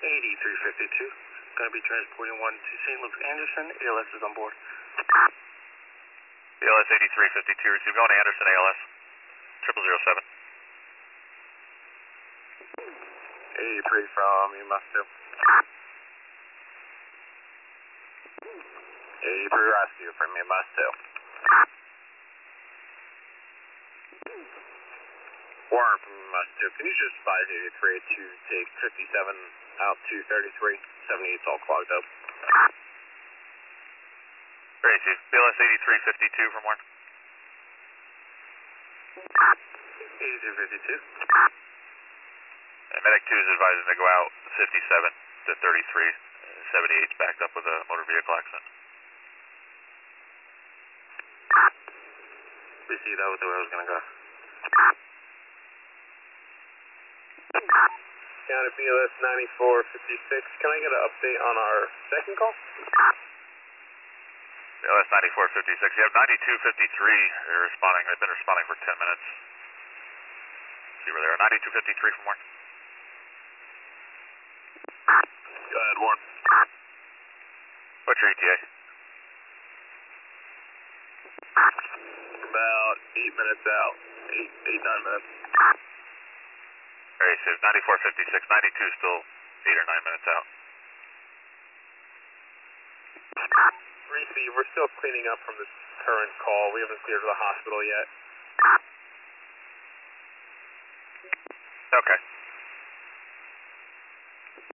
8352. Going to be transporting one to St. Luke's Anderson. ALS is on board. ALS 8352, receive going to Anderson ALS. 0007. 83 from UMass 2. 83 rescue from UMass 2. Warren from UMass 2. Can you just advise 83 to take 57 out to 33? 78's all clogged up. Receive. ALS 8352 from where? 8352. Medic 2 is advising to go out 57 to 33. 78's backed up with a motor vehicle accident. We see that was the way I was going to go. County BLS 9456. Can I get an update on our second call? BLS 9456. You have 9253. They're responding. They've been responding for 10 minutes. See where they are. 9253 from where? Go ahead, Warren. What's your ETA? About 8 minutes out. 9 minutes. Very safe. 9456. 92 still 8 or 9 minutes out. Receive, we're still cleaning up from this current call. We haven't cleared the hospital yet. Okay.